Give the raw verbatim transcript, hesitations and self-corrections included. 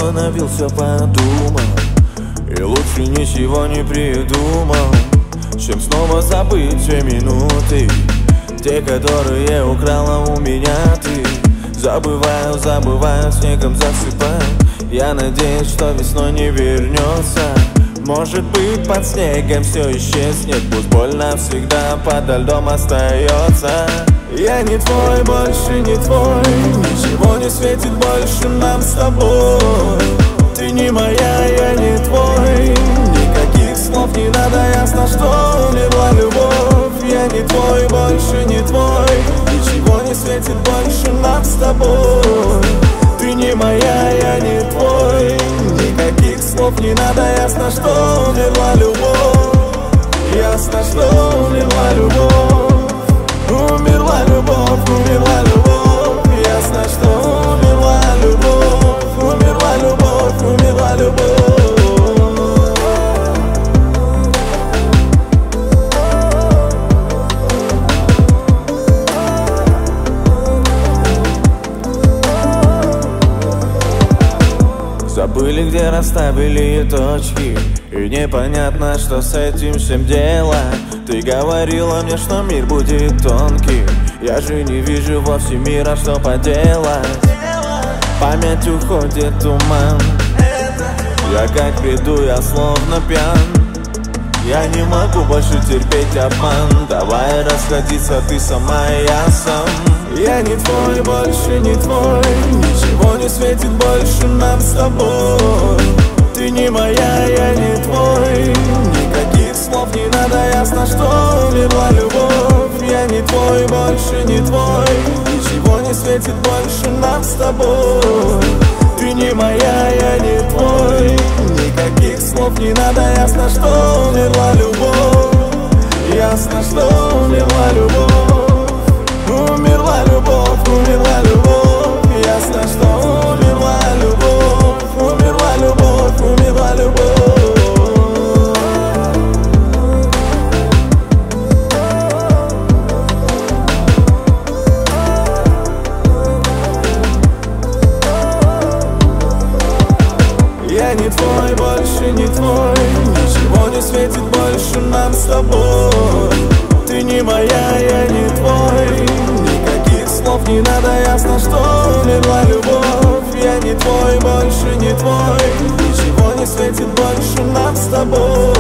остановился, подумал, и лучше ничего не придумал, чем снова забыть две минуты, те, которые украла у меня ты. Забываю, забываю, снегом засыпаю. Я надеюсь, что весной не вернется. Может быть, под снегом все исчезнет. Пусть боль навсегда подо льдом остается. Я не твой, больше не твой. Ничего не светит больше нам с тобой. Ты не моя, я не твой. Никаких слов не надо, ясно, что умерла любовь. Я не твой, больше не твой. Ничего не светит больше нам с тобой. Ты не моя, я не твой. Никаких слов не надо, ясно, что умерла любовь. Ясно, что умерла любовь. Умерла любовь, умерла любовь. Ясно, что умерла любовь. Умерла любовь, умерла любовь. Забыли, где расставили точки, и непонятно, что с этим всем дело. Ты говорила мне, что мир будет тонкий. Я же не вижу вовсе мира, что поделать. Память уходит в туман. Я как приду, я словно пьян. Я не могу больше терпеть обман. Давай расходиться, ты сама и я сам. Я не твой, больше не твой. Ничего не светит больше нам с тобой. Ты не моя, я не твой. Никаких слов не надо, ясно, что умерла любовь. Я не твой, больше не твой. Ничего не светит больше нам с тобой. Ты не моя, я не твой. Никаких слов не надо, ясно, что умерла любовь. Ясно, что умерла любовь. Умерла любовь, умерла любовь. Ясно, что умерла любовь. Умерла любовь, умерла любовь. Я не твой, больше не твой. Ничего не светит больше нам с тобой. Ты не моя, я не твой. Никаких слов не надо, ясно, что умерла любовь. Я не твой, больше не твой. Ничего не светит больше нам с тобой.